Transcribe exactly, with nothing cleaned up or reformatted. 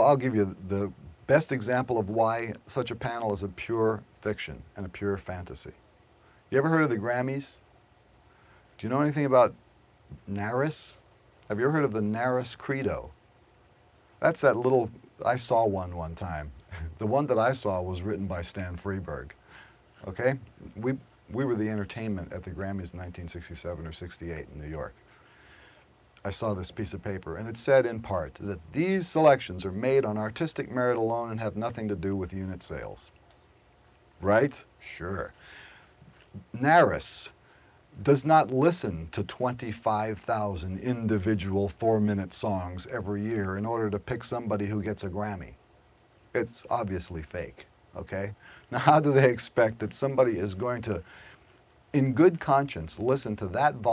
I'll give you the best example of why such a panel is a pure fiction and a pure fantasy. You ever heard of the Grammys? Do you know anything about NARAS? Have you ever heard of the NARAS Credo? That's that little, I saw one one time. The one that I saw was written by Stan Freberg. Okay? We, we were the entertainment at the Grammys in nineteen sixty-seven or sixty-eight in New York. I saw this piece of paper, and it said in part that these selections are made on artistic merit alone and have nothing to do with unit sales. Right? Sure. NARAS does not listen to twenty-five thousand individual four-minute songs every year in order to pick somebody who gets a Grammy. It's obviously fake, okay? Now, how do they expect that somebody is going to, in good conscience, listen to that volume